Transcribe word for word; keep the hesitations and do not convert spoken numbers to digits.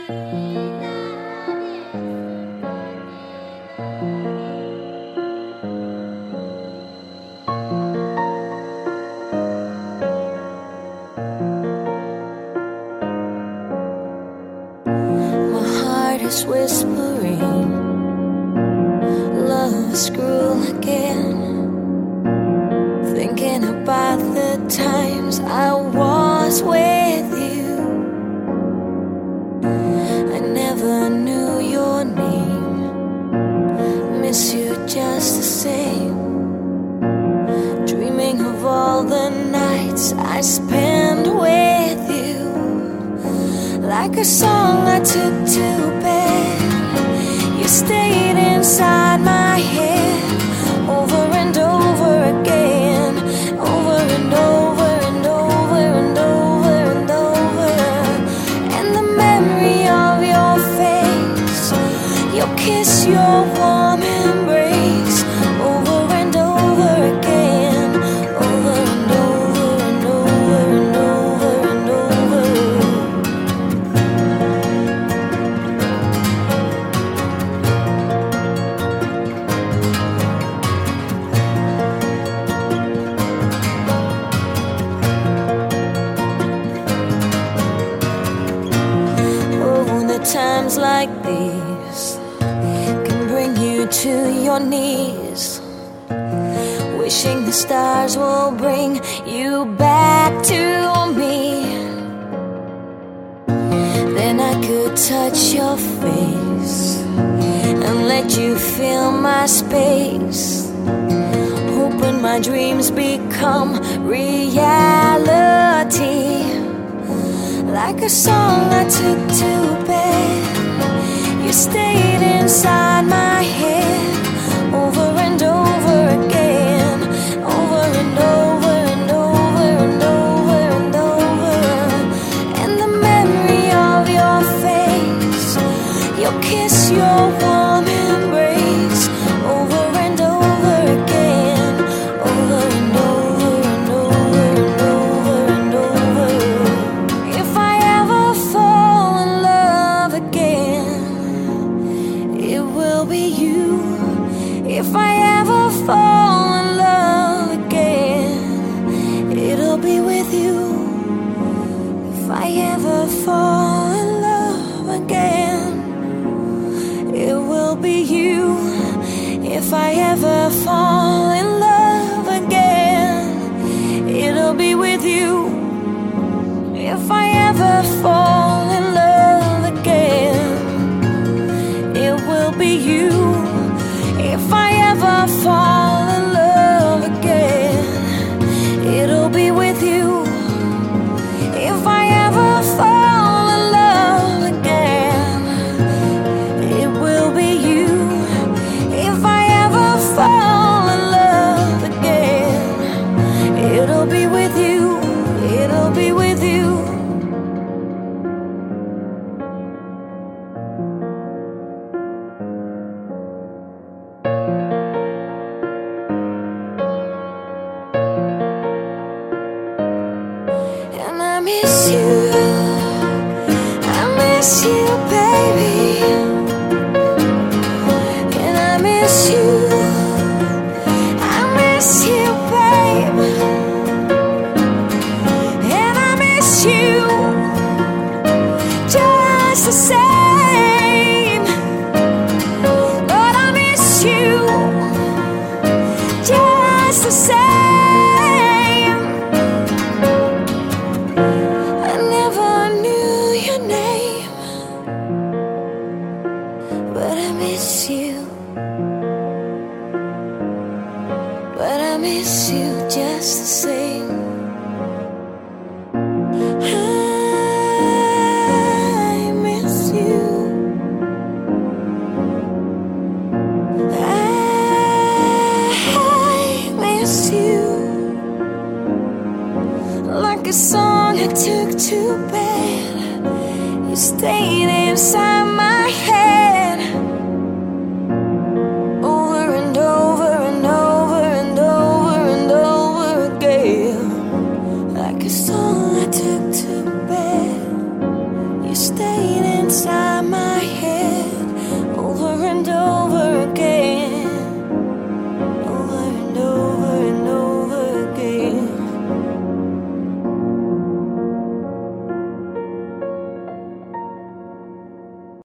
Whispering, love's cruel again. Thinking about the times I was with you. I never knew your name. Miss you just the same. Dreaming of all the nights I spent with you. Like a song I took to bed, you stayed inside my head. Over and over again, over and over and over and over and over. And the memory of your face, your kiss, your warm embrace. Over and over again, over and over and over and over and over. Times like these can bring you to your knees, wishing the stars will bring you back to me. Then I could touch your face and let you fill my space, hoping my dreams become reality. Like a song I took to bed, you stayed inside my head. Over and over again, over and over and over and over and over. And the memory of your face, your kiss, your warm embrace. Over and over again, over and over and over and over and over. If I ever fall in love again, it will be you. If I ever fall in love again, it'll be with you. If I ever fall in love again, it will be you. If I ever fall in love again, it'll be with you. If I ever fall in love again, it will be you. If I ever fall in love again, it'll be with you. If I ever fall in love again, it will be you. If I ever fall in love again, it'll be with you. It'll be with you. And I miss you, I miss you, baby. And I miss you, I miss you, babe. And I miss you just the same. Lord, I miss you just the same. I never knew your name, but I miss you. But I miss you just the same. I miss you. I miss you. Like a song I took to bed, you stayed inside my head. Over and over and over and over and over again. Like a song I took to bed, you stayed inside inside my head.